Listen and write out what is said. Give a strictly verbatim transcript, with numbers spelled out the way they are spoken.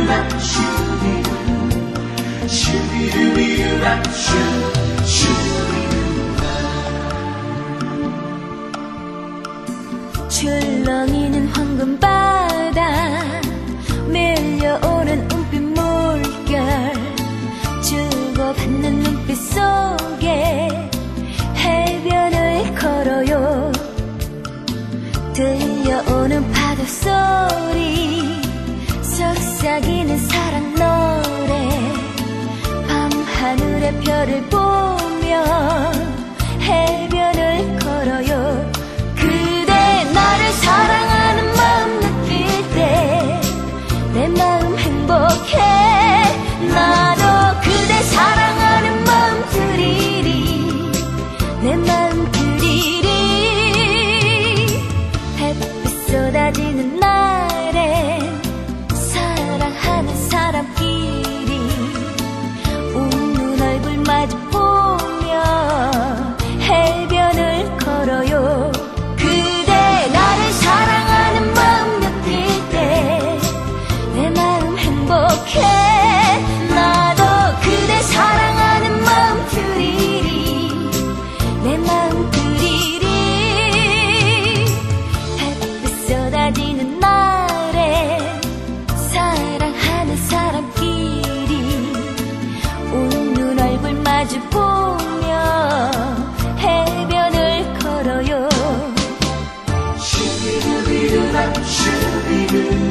출렁이는 황금바다 밀려오는 은빛 물결 주고받는 눈빛 속에 해변을 걸어요. 들려오는 파도 소리 속삭이는 사랑 노래 밤하늘의 별을 보며 해변을 걸어요. 그대 나를 사랑하는 마음 느낄 때 내 마음 행복해. 나도 그대 사랑하는 마음 그리리 내 마음 그리리. 햇빛 쏟아지는 날엔 사랑하는 사람끼리 웃는 얼굴 마주 보며 해변을 걸어요. 그대 나를 사랑하는 마음 느낄 때 내 마음 행복해. 나도 그대 사랑하는 마음 그리리 내 마음 그리리. 햇빛 쏟아지는 날에 사랑하는 사람끼리 웃는 얼굴 마주 보며 해변을 걸어요. 슈비루비루라 슈비루